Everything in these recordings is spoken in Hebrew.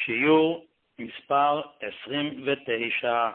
שיעור מספר 29.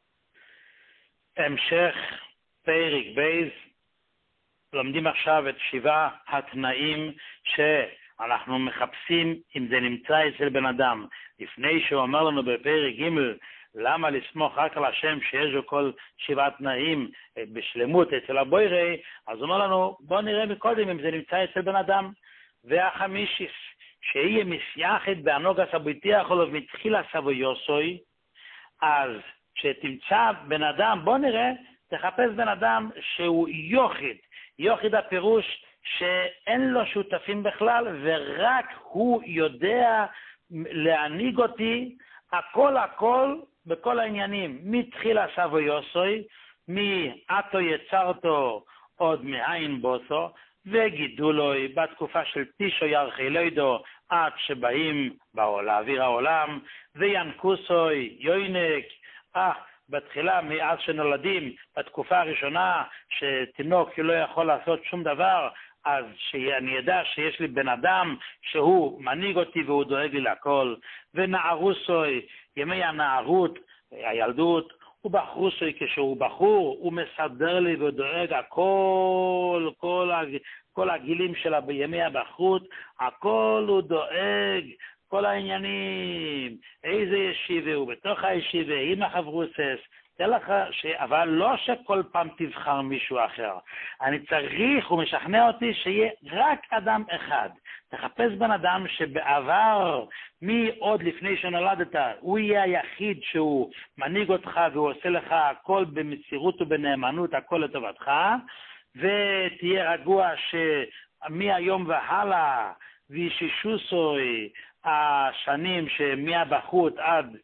המשך פרק בייז. לומדים עכשיו את 7 התנאים שאנחנו מחפשים אם זה נמצא אצל בן אדם. לפני שהוא אומר לנו בפרק ג' למה לסמוך רק על השם שיש לו כל 7 תנאים בשלמות אצל הבוירי, אז הוא אומר לנו בוא נראה מקודם אם זה נמצא אצל בן אדם. והחמישיס שיהיה מסייחת באנוגס הביתיח או מתחילה סבויוסוי, אז שתמצא בן אדם, בוא נראה, תחפש בן אדם שהוא יוחיד. יוחיד הפירוש שאין לו שותפים בכלל ורק הוא יודע להנהיג אותי הכל בכל העניינים, מתחילה סבויוסוי, מאתו יצרתו עוד מאין בוסו, וגידולוי בתקופה של תישו ירחי לידו עד שבאים לאוויר העולם, וינקוסוי יוינק, בתחילה מאז שנולדים, בתקופה הראשונה שתינוק לא יכול לעשות שום דבר, אז שאני ידע שיש לי בן אדם שהוא מנהיג אותי והוא דואג לי לכל. ונערוסוי, ימי הנערות, הילדות, ובחרוסוי כשהוא בחור, הוא מסדר לי ודואג הכל, כל הגילים שלה בימי הבחרות, הכל הוא דואג, כל העניינים, איזה ישיבה הוא בתוך הישיבה, עם החברוסס, אבל לא שכל פעם תבחר מישהו אחר. אני צריך, הוא משכנע אותי שיהיה רק אדם אחד. תחפש בן אדם שבעבר, עוד לפני שנולדת, הוא יהיה היחיד שהוא מנהיג אותך והוא עושה לך הכל במסירות ובנאמנות, הכל לטובתך, ותהיה רגוע שמהיום והלאה, וישישוסוי, השנים שמהבחרות עד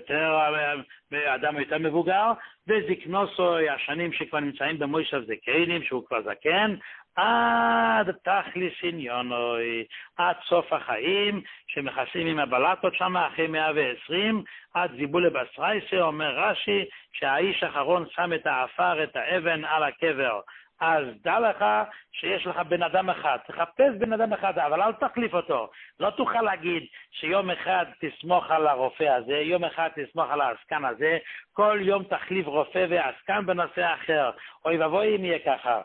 אדם יותר מבוגר, וזקנוסוי, השנים שכבר נמצאים במוישב זקנים, שהוא כבר זקן, עד תכליס עניונוי, עד סוף החיים, שמכסים עם הבלטות שם אחרי 120, עד זיבולה בסרייסה, אומר רש"י, שהאיש האחרון שם את האפר, את האבן על הקבר. אז דע לך שיש לך בן אדם אחד, תחפש בן אדם אחד, אבל אל תחליף אותו. לא תוכל להגיד שיום אחד תסמוך על הרופא הזה, יום אחד תסמוך על העסקן הזה, כל יום תחליף רופא ועסקן בנושא אחר. אוי ובוי אם יהיה ככה.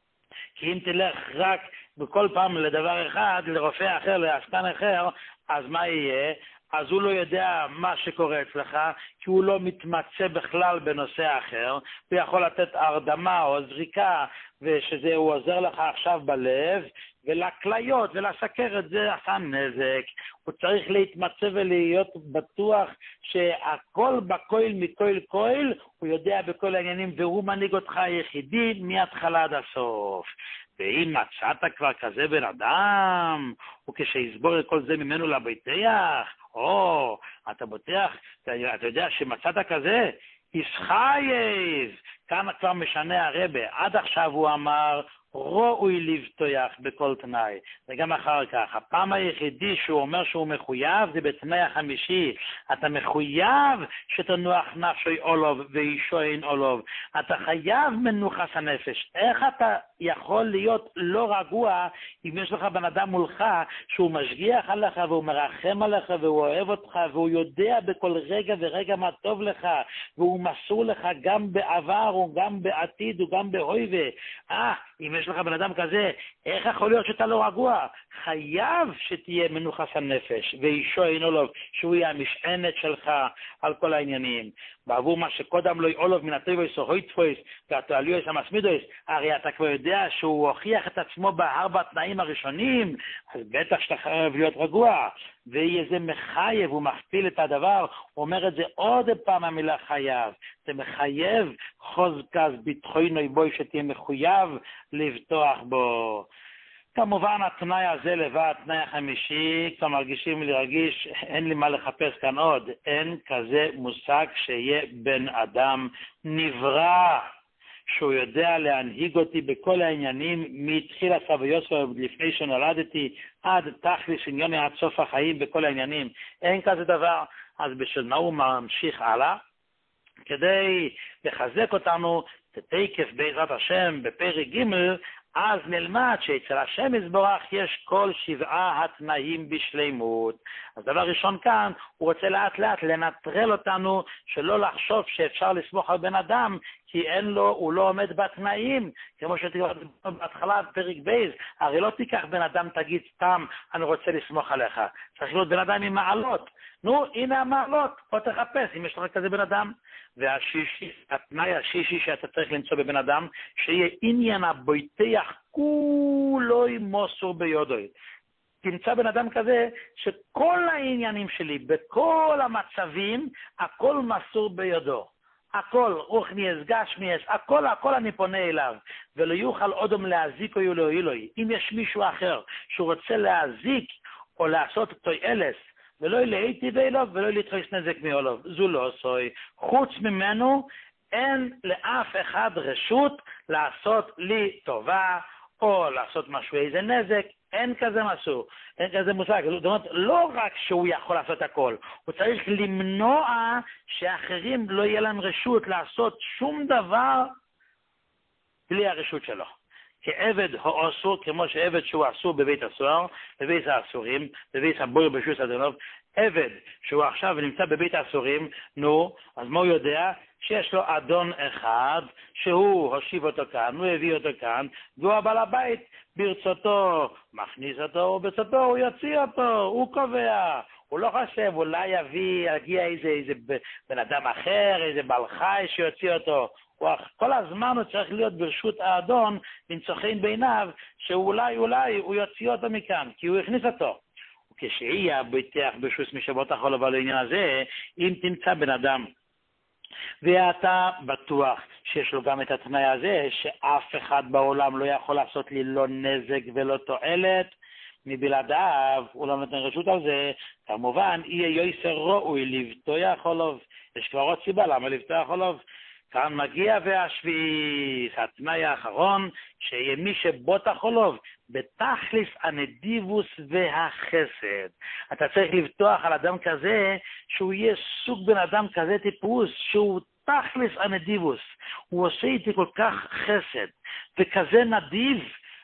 כי אם תלך רק בכל פעם לדבר אחד, לרופא אחר, לעסקן אחר, אז מה יהיה? אז הוא לא יודע מה שקורה אצלך, כי הוא לא מתמצא בכלל בנושא אחר, הוא יכול לתת הרדמה או זריקה, ושזה הוא עוזר לך עכשיו בלב, ולכליות ולסכרת זה עשה נזק. הוא צריך להתמצא ולהיות בטוח שהכל בכל מכל כל, הוא יודע בכל העניינים, והוא מנהיג אותך היחידי מההתחלה עד הסוף. ואם מצאת כבר כזה בן אדם, וכשיסבור את כל זה ממנו לביתח, אתה בוטח, אתה יודע שמצאת כזה, ישחייב, כאן כבר משנה הרבה, עד עכשיו הוא אמר, ראוי לבטוח בכל תנאי, וגם אחר כך, הפעם היחידי שהוא אומר שהוא מחויב, זה בתנאי החמישי, אתה מחויב שתנוח נפשי אולוב ואישו אין אולוב, אתה חייב מנוחס הנפש. איך אתה יכול להיות לא רגוע אם יש לך בן אדם מולך שהוא משגיח עליך והוא מרחם עליך והוא אוהב אותך והוא יודע בכל רגע ורגע מה טוב לך והוא מסור לך גם בעבר וגם בעתיד וגם בהווה. אם יש לך בן אדם כזה, איך יכול להיות שאתה לא רגוע? חייב שתהיה מנוחס הנפש ואישו אין אולוב, שהוא יהיה המשענת שלך על כל העניינים. בעבור מה שקודם לא יאולוב מן הטבעס או הויטפויס והתועלויס המסמידויס, הרי אתה כבר יודע שהוא הוכיח את עצמו בארבע התנאים הראשונים, אז בטח שאתה חייב להיות רגוע. ויהיה זה מחייב, הוא מכפיל את הדבר, הוא אומר את זה עוד פעם המילה חייב, זה מחייב חוזקס ביטחוינוי בוי, שתהיה מחויב לבטוח בו. כמובן התנאי הזה לבד, התנאי החמישי, כבר מרגישים להרגיש, אין לי מה לחפש כאן עוד, אין כזה מושג שיהיה בן אדם נברא, שהוא יודע להנהיג אותי בכל העניינים, מתחיל הסבויות לפני שנולדתי, עד תכליס עניוני עד סוף החיים בכל העניינים, אין כזה דבר. אז בשביל מה הוא ממשיך הלאה? כדי לחזק אותנו, תתקף בעזרת השם בפרק ג' אז נלמד שאצל השם יזברך יש כל 7 התנאים בשלימות. אז דבר ראשון כאן, הוא רוצה לאט לאט לנטרל אותנו, שלא לחשוב שאפשר לסמוך על בן אדם, כי הוא לא עומד בתנאים, כמו שתראו בהתחלה פרק בייז, הרי לא תיקח בן אדם, תגיד סתם, אני רוצה לסמוך עליך. צריך להיות בן אדם עם מעלות. נו, הנה המעלות, בוא תחפש, אם יש לך כזה בן אדם. והשישי, התנאי השישי שאתה צריך למצוא בבן אדם, שיהיה עניין הבויתח כולוי מוסור ביודוי. תמצא בן אדם כזה שכל העניינים שלי, בכל המצבים, הכל מסור ביודו. הכל, רוחני יש, גשמי יש, הכל אני פונה אליו, ולא יוכל אודם להזיק או יולוי. אם יש מישהו אחר שהוא רוצה להזיק או לעשות אותו אלס, ולא להיטיב אליו ולא להתחייס נזק מאליו, זו לא עשוי. חוץ ממנו אין לאף אחד רשות לעשות לי טובה או לעשות משהו איזה נזק, אין כזה משהו, אין כזה מושג. זאת אומרת, לא רק שהוא יכול לעשות הכל, הוא צריך למנוע שאחרים לא יהיה להם רשות לעשות שום דבר בלי הרשות שלו. כעבד הוא אסור, כמו שעבד שהוא אסור בבית הסוהר, בבית האסורים, בבית הבויר בשוס אדונוב, עבד שהוא עכשיו נמצא בבית האסורים, נו, אז מה הוא יודע? שיש לו אדון אחד, שהוא הושיב אותו כאן, הוא הביא אותו כאן, והוא הבעל הבית, ברצותו מכניס אותו, וברצותו הוא יוציא אותו, הוא קובע. הוא לא חושב, אולי יגיע איזה בן אדם אחר, איזה בעל חי שיוציא אותו. כל הזמן הוא צריך להיות ברשות האדון, לנצוחין בעיניו, שאולי הוא יוציא אותו מכאן, כי הוא הכניס אותו. וכשיהיה ביטח ברשות משבות החול על העניין הזה, אם תמצא בן אדם, ואתה בטוח שיש לו גם את התנאי הזה, שאף אחד בעולם לא יכול לעשות לי לא נזק ולא תועלת, מבלעדיו, הוא לא נותן רשות על זה, כמובן, יהיה יויסר ראוי לבטוח עולוב. יש כבר עוד סיבה למה לבטוח עולוב. כאן מגיע והשביעי, התנאי האחרון, שיהיה מי שבוטח עולוב, בתכלס הנדיבוס והחסד. אתה צריך לבטוח על אדם כזה, שהוא יהיה סוג בן אדם כזה טיפוס, שהוא תכלס הנדיבוס. הוא עושה איתי כל כך חסד, וכזה נדיב,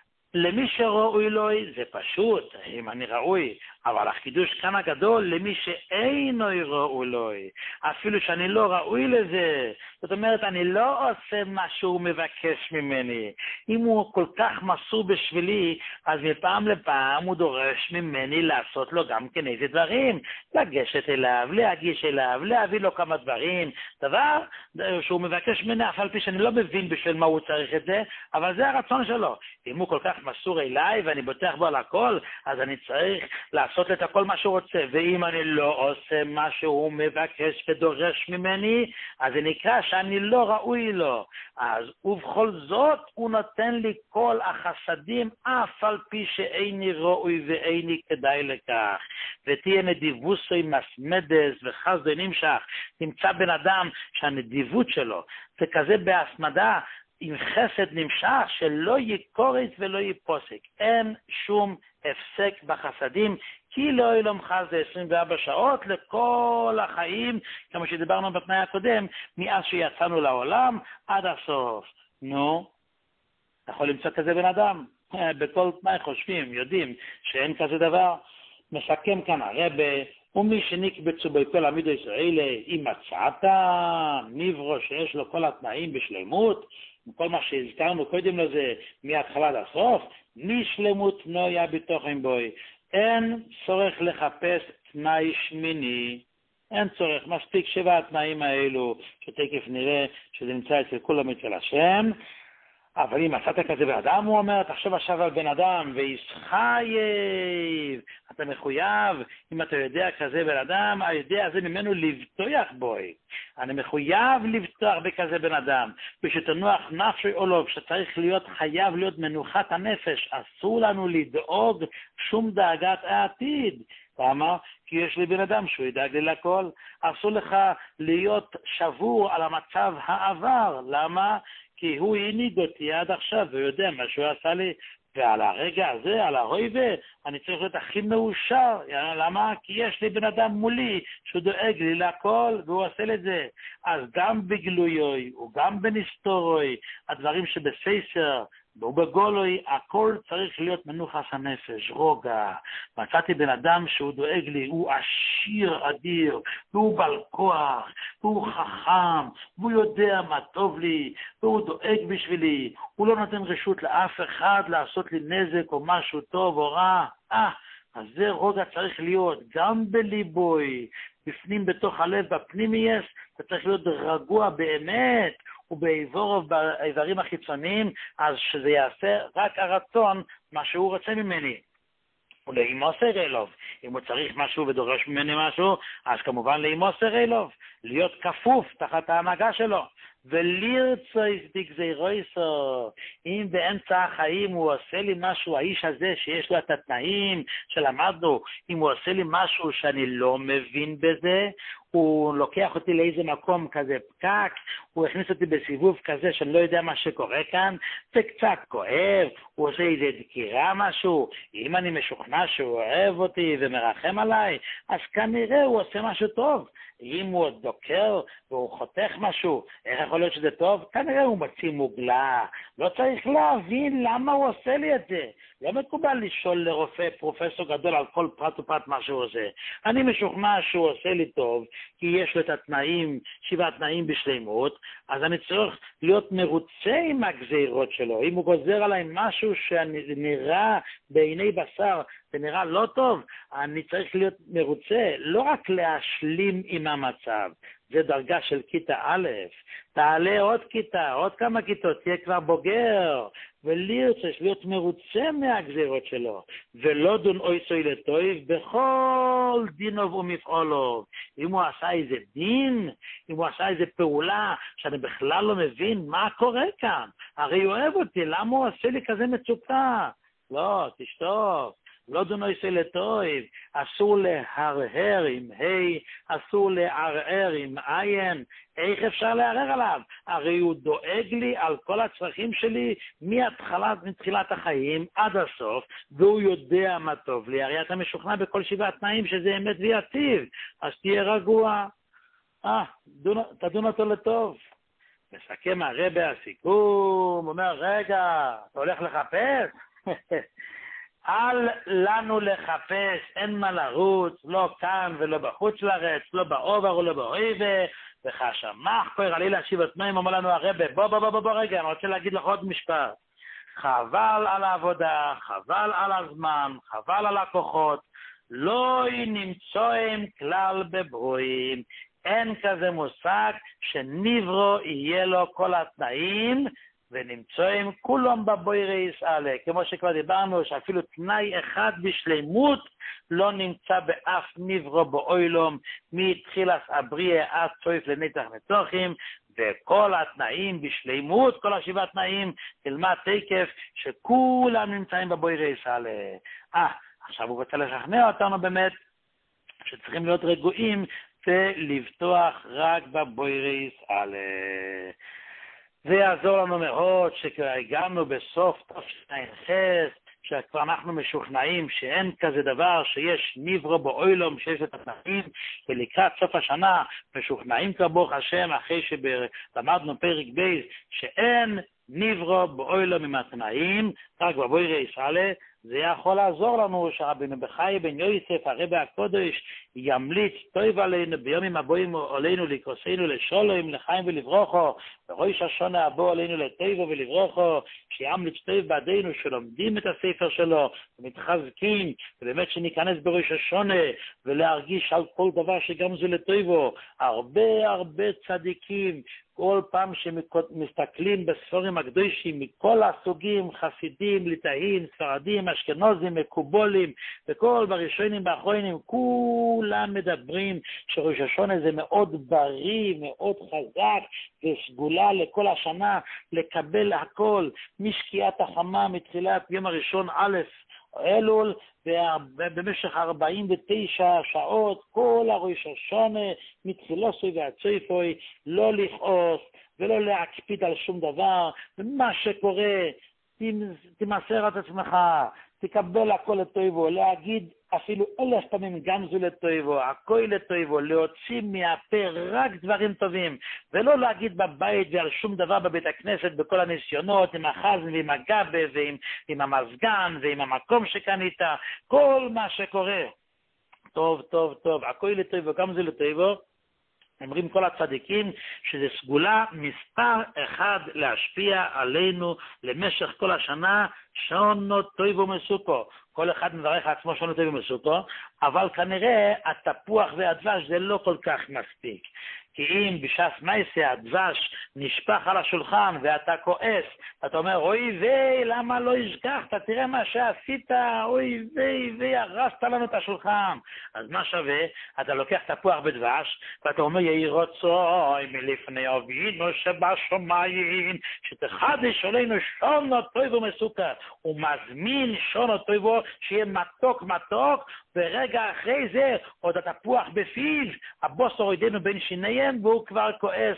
למי שראוי לו, זה פשוט, אם אני ראוי, אבל החידוש כאן הגדול, למי שאינו ראוי לו, אפילו שאני לא ראוי לזה, זאת אומרת, אני לא עושה מה שהוא מבקש ממני. אם הוא כל כך מסור בשבילי, אז מפעם לפעם הוא דורש ממני לעשות לו גם כן איזה דברים, לגשת אליו, להגיש אליו, להביא לו כמה דברים, דבר שהוא מבקש ממני, אף על פי שאני לא מבין בשביל מה הוא צריך את זה, אבל זה הרצון שלו. אם הוא כל כך מסור אליי ואני בוטח בו על הכל, אז אני צריך לעשות את הכל מה שהוא רוצה, ואם אני לא עושה מה שהוא מבקש ודורש ממני, אז זה נקרא שאני לא ראוי לו. אז ובכל זאת הוא נותן לי כל החסדים, אף על פי שאיני ראוי ואיני כדאי לכך. ותהיה נדיבוסי מסמדס וחסד נמשך. תמצא בן אדם שהנדיבות שלו זה כזה בהסמדה, עם חסד נמשך, שלא יקורץ ולא יפוסק. אין שום הפסק בחסדים, כי לא ילומך זה 24 שעות לכל החיים, כמו שדיברנו בתנאי הקודם, מאז שיצאנו לעולם עד הסוף. נו, אתה יכול למצוא כזה בן אדם? בכל תנאי חושבים, יודעים שאין כזה דבר. מסכם כאן הרבה, ומי שנקבצו בכל עמידו ישראלי, אם מצאת נברו שיש לו כל התנאים בשלמות, כל מה שהזכרנו קודם לזה, מההתחלה עד הסוף, משלמות נויה בתוכן בוי. אין צורך לחפש תנאי שמיני, אין צורך, מספיק 7 התנאים האלו, שתקף נראה שזה נמצא אצל כולם אצל השם. אבל אם מצאת כזה בן אדם, הוא אומר, תחשוב עכשיו על בן אדם, וישחייב, אתה מחויב, אם אתה יודע כזה בן אדם, היודע הזה ממנו לבטוח בוי. אני מחויב לבטוח בכזה בן אדם, ושתנוח נפשי עולוב, שצריך להיות, חייב להיות מנוחת הנפש, אסור לנו לדאוג שום דאגת העתיד. למה? כי יש לי בן אדם שהוא ידאג לי לכל. אסור לך להיות שבור על המצב העבר. למה? כי הוא הנהיג אותי עד עכשיו, והוא יודע מה שהוא עשה לי, ועל הרגע הזה, על ההויבה, אני צריך להיות הכי מאושר. למה? כי יש לי בן אדם מולי, שהוא דואג לי לכל, והוא עושה את זה. אז גם בגלויוי, וגם בנסתורוי, הדברים שבסייסר, ובגולוי הכל צריך להיות מנוחס הנפש, רוגע. מצאתי בן אדם שהוא דואג לי, הוא עשיר אדיר, והוא בעל כוח, והוא חכם, והוא יודע מה טוב לי, והוא דואג בשבילי, הוא לא נותן רשות לאף אחד לעשות לי נזק או משהו טוב או רע. אז זה רוגע צריך להיות, גם בליבוי, בפנים בתוך הלב, בפנימייס, אתה צריך להיות רגוע באמת, ובאיברים החיצוניים, אז שזה יעשה רק הרצון, מה שהוא רוצה ממני. ולאימוסר אלוב, אם הוא צריך משהו ודורש ממני משהו, אז כמובן לאימוסר אלוב, להיות כפוף תחת ההנהגה שלו. ולרצוי בגזירויסו, אם באמצע החיים הוא עושה לי משהו, האיש הזה שיש לו את התנאים שלמדנו, אם הוא עושה לי משהו שאני לא מבין בזה, הוא לוקח אותי לאיזה מקום כזה פקק, הוא הכניס אותי בסיבוב כזה שאני לא יודע מה שקורה כאן, זה קצת כואב, הוא עושה איזה דקירה משהו, אם אני משוכנע שהוא אוהב אותי ומרחם עליי, אז כנראה הוא עושה משהו טוב. אם הוא דוקר והוא חותך משהו, איך יכול להיות שזה טוב? כנראה הוא מוציא מוגלה. לא צריך להבין למה הוא עושה לי את זה. לא מקובל לשאול לרופא פרופסור גדול על כל פרט ופרט מה שהוא עושה. אני משוכנע שהוא עושה לי טוב, כי יש לו את התנאים, 7 תנאים בשלימות, אז אני צריך להיות מרוצה עם הגזירות שלו. אם הוא גוזר עליי משהו שנראה בעיני בשר, זה נראה לא טוב, אני צריך להיות מרוצה, לא רק להשלים עם המצב. זה דרגה של כיתה א', תעלה עוד כיתה, עוד כמה כיתות, תהיה כבר בוגר, ולרצש להיות מרוצה מהגזירות שלו, ולא דון אויסוי לטויב בכל דינוב ומפעולוב. אם הוא עשה איזה דין, אם הוא עשה איזה פעולה שאני בכלל לא מבין מה קורה כאן, הרי הוא אוהב אותי, למה הוא עושה לי כזה מצוקה? לא, תשתוק. לא דונוי סלטויב, אסור להרהר עם אסור לערער עם עין, איך אפשר לערער עליו? הרי הוא דואג לי על כל הצרכים שלי מתחילת החיים עד הסוף, והוא יודע מה טוב לי, הרי אתה משוכנע בכל 7 תנאים שזה אמת ויציב, אז תהיה רגוע, תדון אותו לטוב. מסכם הרבי הסיכום, אומר רגע, אתה הולך לחפש? אל לנו לחפש, אין מה לרוץ, לא כאן ולא בחוץ לארץ, לא בעובר ולא באויבה, וחשמח כהר עלי להשיב את מים, אומר לנו הרבי, בוא רגע, אני רוצה להגיד לך עוד משפט. חבל על העבודה, חבל על הזמן, חבל על הכוחות, לא נמצאים כלל בברואים, אין כזה מושג שנברו יהיה לו כל התנאים, ונמצאים כולם בבוירי ישראל, כמו שכבר דיברנו, שאפילו תנאי אחד בשלימות לא נמצא באף נברו באוילום, מתחילת הבריאה עד סוף לנצח נצחים, וכל התנאים בשלימות, כל 7 תנאים, תלמד תקף שכולם נמצאים בבוירי ישראל. עכשיו הוא רוצה לשכנע אותנו באמת, שצריכים להיות רגועים ולבטוח רק בבוירי ישראל. זה יעזור לנו מאוד שכבר הגענו בסוף תשע"ח, שכבר אנחנו משוכנעים שאין כזה דבר שיש נברו באוילום שיש את התנאים, ולקראת סוף השנה משוכנעים כבר ברוך השם אחרי שלמדנו פרק בייס שאין נברו באוילום עם התנאים, רק בבוירי ישראל. זה יכול לעזור לנו שרבינו בחי בן יוסף הרבי הקודש ימליץ טוב עלינו ביומים הבאים עלינו לקרוסנו לשולם לחיים ולברוכו, וראש השונה הבא עלינו לטבע ולברוכו, שימליץ טוב בעדינו שלומדים את הספר שלו ומתחזקים, ובאמת שניכנס בראש השונה ולהרגיש על כל דבר שגם זה לטבע. הרבה צדיקים כל פעם שמסתכלים בספרים הקדושים מכל הסוגים, חסידים, ליטאים, ספרדים, אשכנזים, מקובולים, וכל בראשונים באחרונים, כולם מדברים שראש השונה זה מאוד בריא, מאוד חזק, וסגולה לכל השנה, לקבל הכל, משקיעת החמה מתחילת יום הראשון א' אלול, ובמשך 49 שעות, כל הראש השונה, מתחילוסוי ועד סופוי, לא לכעוס ולא להקפיד על שום דבר, ומה שקורה, תמסר את עצמך, תקבל הכל לטויבו, להגיד אפילו 1000 פעמים גם זו לטויבו, הכל לטויבו, להוציא מהפה רק דברים טובים, ולא להגיד בבית ועל שום דבר בבית הכנסת, בכל הניסיונות, עם החזן ועם הגבה ועם המזגן ועם המקום שקנית, כל מה שקורה. טוב, טוב, טוב, הכל לטויבו, גם זו לטויבו. אומרים כל הצדיקים שזה סגולה מספר אחד להשפיע עלינו למשך כל השנה, שונו טויבו מסוכו. כל אחד מברך עצמו שונו טויבו מסוכו, אבל כנראה התפוח והדבש זה לא כל כך מספיק. כי אם בשעת מייסה הדבש נשפך על השולחן ואתה כועס, אתה אומר, אוי ויי, למה לא השגחת? תראה מה שעשית, אוי ויי, הרסת לנו את השולחן. אז מה שווה? אתה לוקח תפוח בדבש, ואתה אומר, יהי רצוי מלפני אבינו שבשמיים, שתחדש עלינו שונו טויבו מסוכר. הוא מזמין שונו טויבו, שיהיה מתוק מתוק, ורגע אחרי זה, עוד התפוח בפיו, הבוסר הורידנו בין שיניהם, והוא כבר כועס,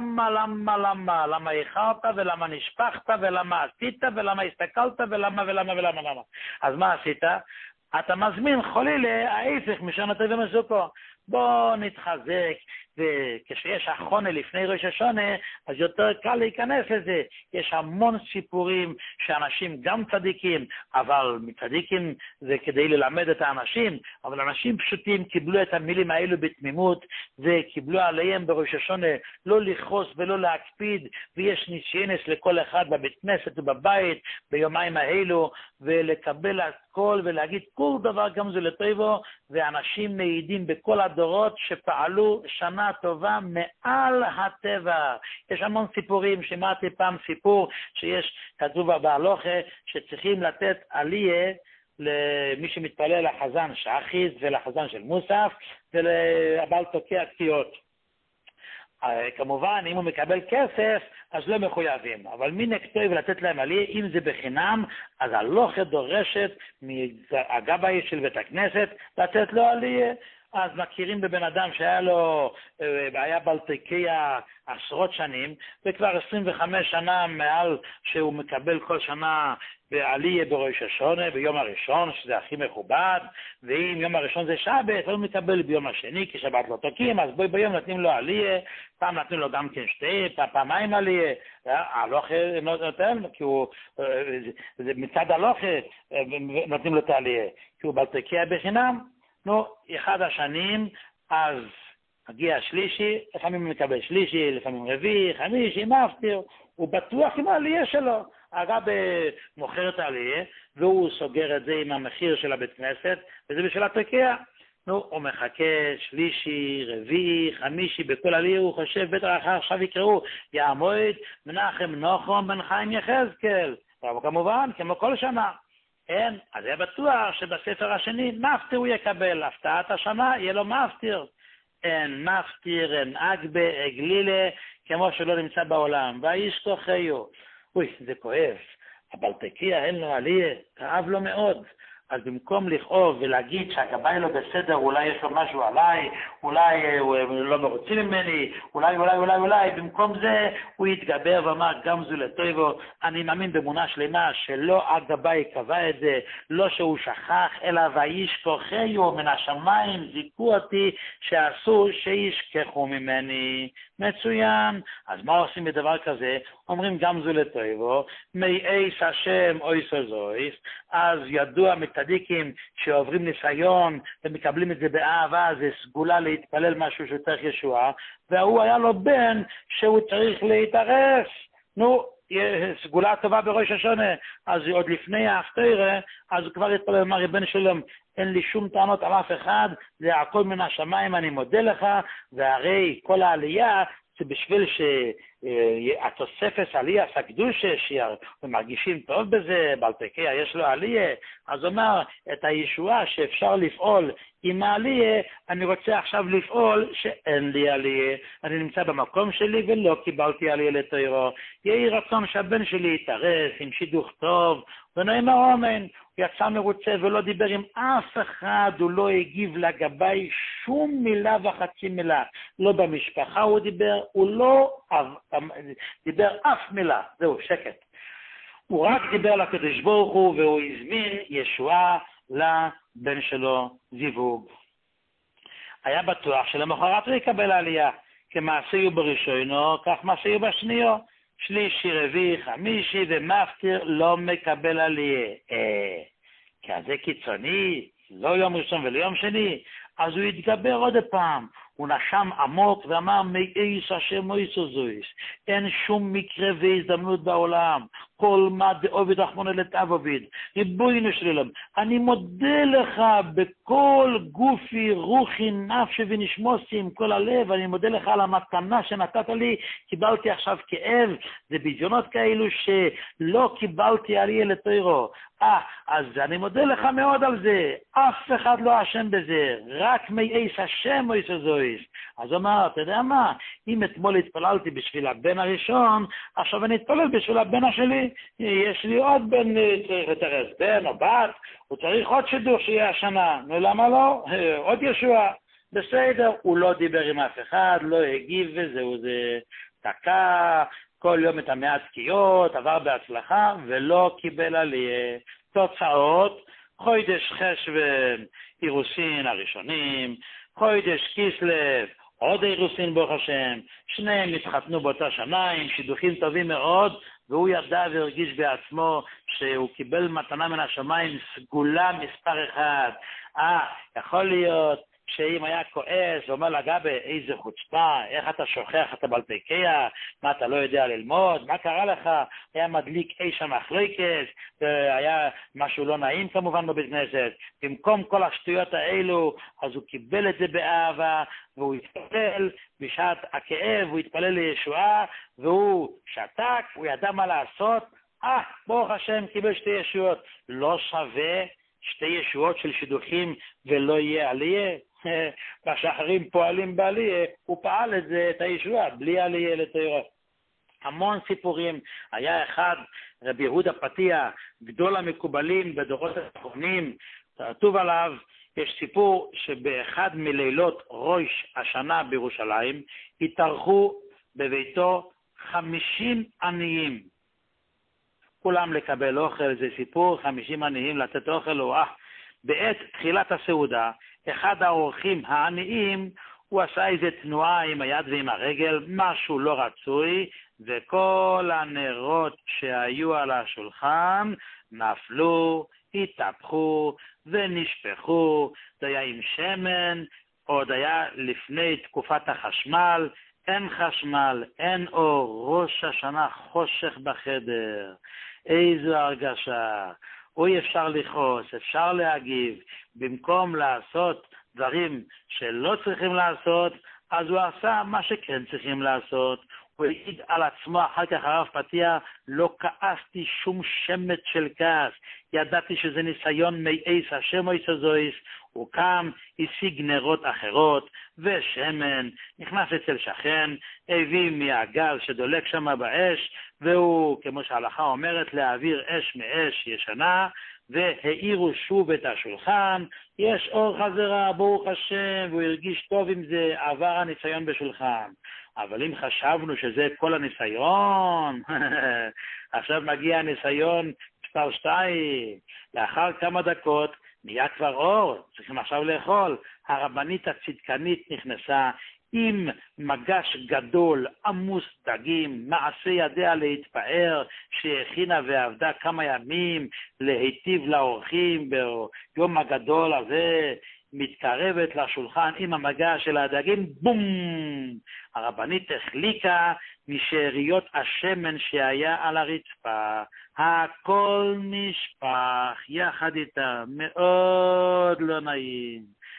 למה איחרת, ולמה נשפחת, ולמה עשית, ולמה הסתכלת, ולמה. אז מה עשית? אתה מזמין חולילה, ההפך משון הטויבו מסוכו. בוא נתחזק, וכשיש החונה לפני ראש השונה, אז יותר קל להיכנס לזה. יש המון סיפורים שאנשים גם צדיקים, אבל צדיקים זה כדי ללמד את האנשים, אבל אנשים פשוטים קיבלו את המילים האלו בתמימות, וקיבלו עליהם בראש השונה לא לכעוס ולא להקפיד, ויש ניסיונס לכל אחד בבית כנסת ובבית ביומיים האלו, ולקבל הכל ולהגיד כל דבר גם זה לטויבו, ואנשים מעידים בכל הדורות שפעלו שנה טובה מעל הטבע. יש המון סיפורים, שמעתי פעם סיפור שיש כתוב בהלוכה שצריכים לתת עליה למי שמתפלל לחזן שחיס ולחזן של מוסף ולבעל תוקע תקיעות. כמובן, אם הוא מקבל כסף, אז לא מחויבים. אבל מי נקטוי ולתת להם עליה, אם זה בחינם, אז הלוכה דורשת מהגבאי של בית הכנסת לתת לו עליה. אז מכירים בבן אדם שהיה לו, היה בלטקיה עשרות שנים, וכבר 25 שנה מעל שהוא מקבל כל שנה בעליה בראש השונה, ביום הראשון, שזה הכי מכובד, ואם יום הראשון זה שבת, הוא מקבל ביום השני, כי שבת לא תוקים, אז ביום נותנים לו עליה, פעם נותנים לו גם כן פעמיים עליה, הלוכה נותן, כי הוא, זה מצד הלוכה נותנים לו את העליה, כי הוא בלטקיה בחינם. נו, אחד השנים, אז מגיע שלישי, לפעמים הוא מקבל שלישי, לפעמים רביעי, חמישי, מפטיר, הוא בטוח עם העלייה שלו. הרב מוכר את העלייה, והוא סוגר את זה עם המחיר של הבית כנסת, וזה בשביל התקיע. נו, הוא מחכה שלישי, רביעי, חמישי, בכל עלייה הוא חושב, בטח אחר עכשיו יקראו, יעמוד מנחם נחום בן חיים יחזקאל. אבל כמובן, כמו כל שנה. אין, אז היה בטוח שבספר השני מפטיר הוא יקבל, הפתעת השנה יהיה לו מפטיר. אין מפטיר, אין אגבה, אגלילה, כמו שלא נמצא בעולם. והאיש כוחיו. אוי, זה כואב. הבלטקיה אין לו עליה, כאב לו מאוד. אז במקום לכאוב ולהגיד שהגבאי לא בסדר, אולי יש לו משהו עליי, אולי הוא לא מרוצים ממני, אולי, במקום זה הוא יתגבר ואמר גם זו לטויבו, אני מאמין באמונה שלמה שלא הגבאי קבע את זה, לא שהוא שכח, אלא והאיש כוחיו מן השמיים זיכו אותי שאסור שישכחו ממני. מצוין. אז מה עושים בדבר כזה? אומרים גם זו לטויבו, מאיס השם אויס זויס, אז ידוע מצדיקים שעוברים ניסיון ומקבלים את זה באהבה, זה סגולה להתפלל משהו שצריך ישועה, והוא היה לו בן שהוא צריך להתארס. נו, סגולה טובה בראש השונה, אז עוד לפני ההפטרה, אז הוא כבר התפלל, אמר ריבונו של עולם, אין לי שום טענות על אף אחד, זה הכל מן השמיים, אני מודה לך, והרי כל העלייה זה בשביל שהתוספת עלייה הקדושה, שמרגישים טוב בזה, בלטקיה יש לו עלייה, אז הוא אומר, את הישועה שאפשר לפעול עם העלייה, אני רוצה עכשיו לפעול שאין לי עלייה, אני נמצא במקום שלי ולא קיבלתי עלייה לתוירו, יהי רצון שהבן שלי יתארס עם שידוך טוב, ונאמר אמן. הוא יצא מרוצה ולא דיבר עם אף אחד, הוא לא הגיב לגבי שום מילה וחצי מילה. לא במשפחה הוא דיבר, הוא לא דיבר אף מילה. זהו, שקט. הוא רק דיבר לקדוש ברוך הוא, והוא הזמין ישועה לבן שלו זיווג. היה בטוח שלמחרת הוא יקבל עלייה, כמעשיו בראשונו, כך מעשיו בשניו. שלישי, רביעי, חמישי ומפטיר לא מקבל עלייה. כזה קיצוני, לא יום ראשון ולא יום שני, אז הוא יתגבר עוד פעם. הוא נשם עמוק ואמר, מאיס השם מויסו זויס. אין שום מקרה והזדמנות בעולם. כל מה דעובד אחמונה לתעבוד. ריבונו של עולם, אני מודה לך בכל גופי, רוחי, נפשי ונשמוסי עם כל הלב. אני מודה לך על המתנה שנתת לי. קיבלתי עכשיו כאב. זה בדיונות כאלו שלא קיבלתי עלייה לתוירו. אז אני מודה לך מאוד על זה. אף אחד לא אשם בזה. רק מאיס השם מויסו זויס. אז הוא אמר, אתה יודע מה? אם אתמול התפללתי בשביל הבן הראשון, עכשיו אני אתפלל בשביל הבן השלי. יש לי עוד בן, צריך לתרס, בן או בת, הוא צריך עוד שידוך שיהיה השנה. נו, למה לא? עוד ישוע. בסדר, הוא לא דיבר עם אף אחד, לא הגיב וזהו, זה תקע, כל יום את המעט תקיעות, עבר בהצלחה, ולא קיבל עליה. תוצאות, חודש חשוון, אירוסין הראשונים, חודש כיסלב, עוד אירוסין ברוך השם, שניהם התחתנו באותה שנה עם שידוכים טובים מאוד, והוא ידע והרגיש בעצמו שהוא קיבל מתנה מן השמיים סגולה מספר אחד. יכול להיות שאם היה כועס ואומר לגבי, איזה חוצפה, איך אתה שוכח, אתה בלפיקיה, מה אתה לא יודע ללמוד, מה קרה לך, היה מדליק אי שם מחלוקת, היה משהו לא נעים כמובן בבית כנסת, במקום כל השטויות האלו, אז הוא קיבל את זה באהבה, והוא התפלל בשעת הכאב, הוא התפלל לישועה, והוא שתק, הוא ידע מה לעשות, ברוך השם קיבל שתי ישועות, לא שווה שתי ישועות של שידוכים ולא יהיה עלייה. והשאחרים פועלים בעלייה, הוא פעל את הישועה בלי עלייה לתורה. המון סיפורים. היה אחד, רבי יהודה פתיה, גדול המקובלים בדורות האחרונים, כתוב עליו, יש סיפור שבאחד מלילות ראש השנה בירושלים, התארחו בביתו 50 עניים. כולם לקבל אוכל, זה סיפור, 50 עניים לתת אוכל, בעת תחילת הסעודה, אחד האורחים העניים, הוא עשה איזו תנועה עם היד ועם הרגל, משהו לא רצוי, וכל הנרות שהיו על השולחן נפלו, התהפכו ונשפכו. זה היה עם שמן, עוד היה לפני תקופת החשמל, אין חשמל, אין אור, ראש השנה חושך בחדר. איזו הרגשה. אוי, אפשר לכעוס, אפשר להגיב, במקום לעשות דברים שלא צריכים לעשות, אז הוא עשה מה שכן צריכים לעשות. הוא העיד על עצמו אחר כך הרב פתיה, לא כעסתי שום שמץ של כעס, ידעתי שזה ניסיון מאיס השם מויסו זויס. הוא קם, השיג נרות אחרות ושמן, נכנס אצל שכן, הביא מהגז שדולק שם באש, והוא, כמו שההלכה אומרת, להעביר אש מאש ישנה, והאירו שוב את השולחן, יש אור חזרה, ברוך השם, והוא הרגיש טוב עם זה, עבר הניסיון בשולחן. אבל אם חשבנו שזה כל הניסיון, עכשיו מגיע הניסיון מספר 2, לאחר כמה דקות, נהיה כבר אור, צריכים עכשיו לאכול. הרבנית הצדקנית נכנסה עם מגש גדול, עמוס דגים, מעשה ידיה להתפאר, שהכינה ועבדה כמה ימים להיטיב לאורחים ביום הגדול הזה, מתקרבת לשולחן עם המגש של הדגים, בום! הרבנית החליקה משאריות השמן שהיה על הרצפה, הכל נשפך יחד איתה, מאוד לא נעים.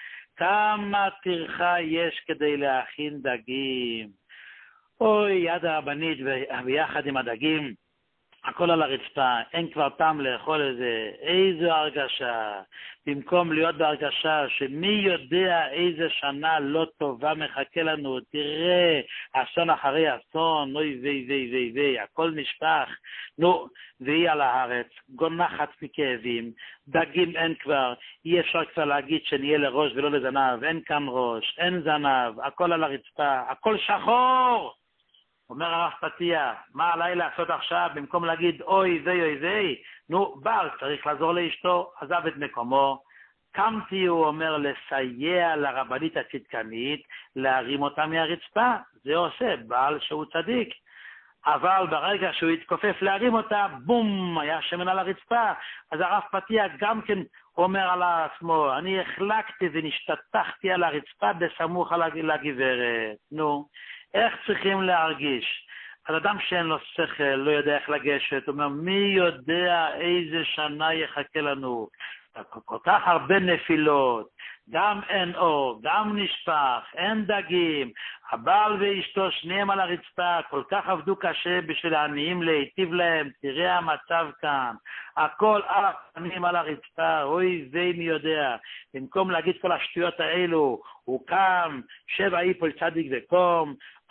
כמה טרחה יש כדי להכין דגים. אוי, יד הרבנית ויחד עם הדגים, הכל על הרצפה, אין כבר טעם לאכול את זה. איזו הרגשה. במקום להיות בהרגשה שמי יודע איזה שנה לא טובה מחכה לנו, תראה, אסון אחרי אסון, אוי וי, הכל נשפך. נו, והיא על הארץ, גונחת מכאבים, דגים אין כבר, אי אפשר כבר להגיד שנהיה לראש ולא לזנב, אין כאן ראש, אין זנב, הכל על הרצפה, הכל שחור. אומר הרב פתיה, מה עליי לעשות עכשיו? במקום להגיד אוי זה, נו, בעל צריך לעזור לאשתו, עזב את מקומו. קמתי, הוא אומר, לסייע לרבנית הצדקנית, להרים אותה מהרצפה. זה עושה בעל שהוא צדיק. אבל ברגע שהוא התכופף להרים אותה, בום, היה שמן על הרצפה. אז הרב פתיה גם כן אומר על עצמו, אני החלקתי ונשתטחתי על הרצפה בסמוך לגברת. נו, איך צריכים להרגיש? אז אדם שאין לו שכל, לא יודע איך לגשת, אומר, מי יודע איזה שנה יחכה לנו? כל כך הרבה נפילות, גם אין אור, גם נשפך, אין דגים, הבעל ואשתו שניהם על הרצפה, כל כך עבדו קשה בשביל העניים להיטיב להם, תראה המצב כאן, הכל על הפנים על הרצפה, אוי זה מי יודע, במקום להגיד כל השטויות האלו, הוא קם, 7 איפול צדיק וקום,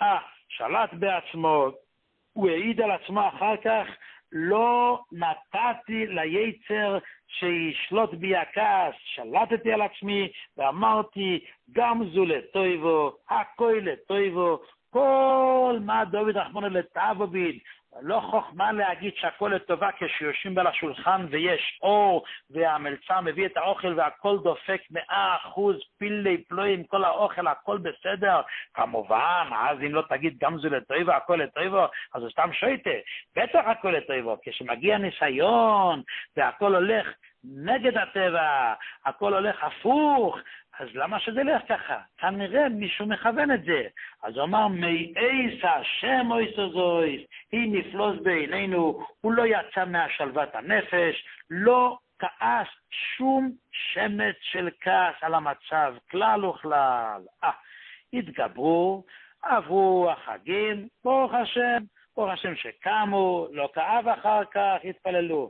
שלט בעצמו, הוא העיד על עצמו אחר כך, לא נתתי ליצר שישלוט בי הכעס, שלטתי על עצמי ואמרתי גם זו לטויבו, הכל לטויבו, כל מה דוד רחמנא לטבו ביד, לא חוכמה להגיד שהכל לטובה כשיושבים על השולחן ויש אור והמלצר מביא את האוכל והכל דופק 100% פילי פלואים, כל האוכל הכל בסדר, כמובן, אז אם לא תגיד גם זו לטויבו, הכל לטויבו, אז זה סתם שויטה, בטח הכל לטויבו, כשמגיע ניסיון והכל הולך נגד הטבע, הכל הולך הפוך, אז למה שזה ילך ככה? כנראה מישהו מכוון את זה. אז הוא אמר, מאיס השם אויסו זויס, היא נפלוס בעינינו, הוא לא יצא מהשלוות הנפש, לא כעס שום שמץ של כעס על המצב, כלל וכלל. התגברו, עברו החגים, ברוך השם שקמו, לא כאב אחר כך, התפללו.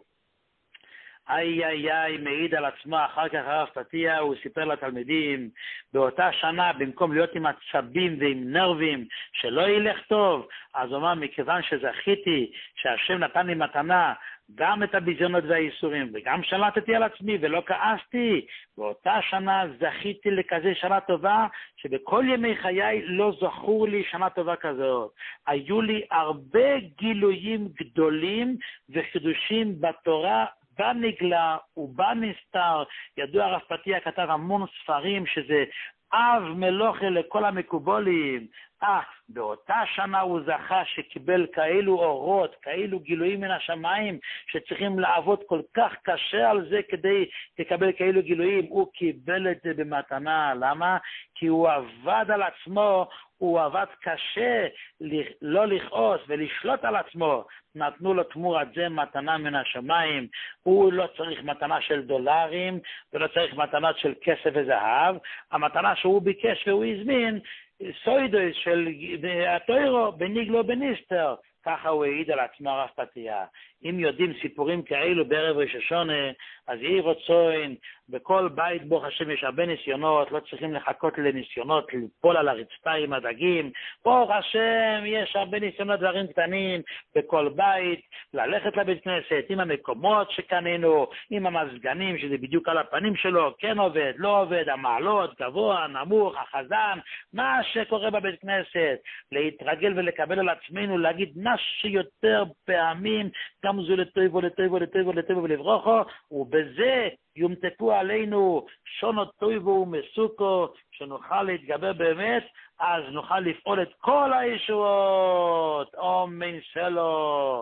איי, מעיד על עצמו, אחר כך הרב פתיה, הוא סיפר לתלמידים, באותה שנה, במקום להיות עם עצבים ועם נרבים, שלא ילך טוב, אז הוא אמר, מכיוון שזכיתי, שהשם נתן לי מתנה, גם את הביזיונות והאיסורים, וגם שלטתי על עצמי ולא כעסתי, באותה שנה זכיתי לכזה שנה טובה, שבכל ימי חיי לא זכור לי שנה טובה כזאת. היו לי הרבה גילויים גדולים וחידושים בתורה, בנגלה ובנסתר, ידוע הרב פתיה כתב המון ספרים שזה אב מלוכה לכל המקובולים. באותה שנה הוא זכה שקיבל כאלו אורות, כאלו גילויים מן השמיים, שצריכים לעבוד כל כך קשה על זה כדי לקבל כאלו גילויים. הוא קיבל את זה במתנה. למה? כי הוא עבד על עצמו, הוא עבד קשה לא לכעוס ולשלוט על עצמו. נתנו לו תמורת זה מתנה מן השמיים. הוא לא צריך מתנה של דולרים ולא צריך מתנה של כסף וזהב. המתנה שהוא ביקש והוא הזמין, סוידוס של התוירו בניגלו בניסטר, ככה הוא העיד על עצמו הרב פתיה. אם יודעים סיפורים כאלו בערב ראש השונה, אז יהי רצון, בכל בית ברוך השם יש הרבה ניסיונות, לא צריכים לחכות לניסיונות, ליפול על הרצפה עם הדגים, ברוך השם יש הרבה ניסיונות דברים קטנים, בכל בית, ללכת לבית כנסת, עם המקומות שקנינו, עם המזגנים שזה בדיוק על הפנים שלו, כן עובד, לא עובד, המעלות, גבוה, נמוך, החזן, מה שקורה בבית כנסת, להתרגל ולקבל על עצמנו, להגיד מה שיותר פעמים, גם זו לטויבו ולברוכו, ובזה יומתקו עלינו שונות טויבו ומסוכו, שנוכל להתגבר באמת, אז נוכל לפעול את כל הישועות. אמן סלו,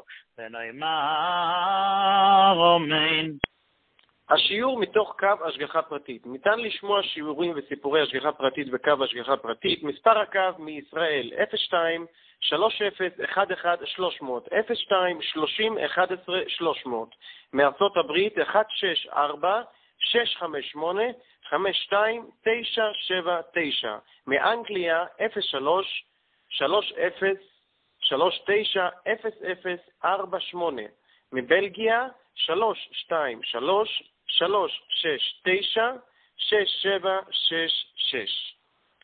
ונאמר אמן. השיעור מתוך קו השגחה פרטית. ניתן לשמוע שיעורים וסיפורי השגחה פרטית בקו השגחה פרטית. מספר הקו מישראל 02 30 11 300 02 30 11 300. מארצות הברית 164 658 52 979. מאנגליה 03 30 39 0048. מבלגיה 323 369 6766.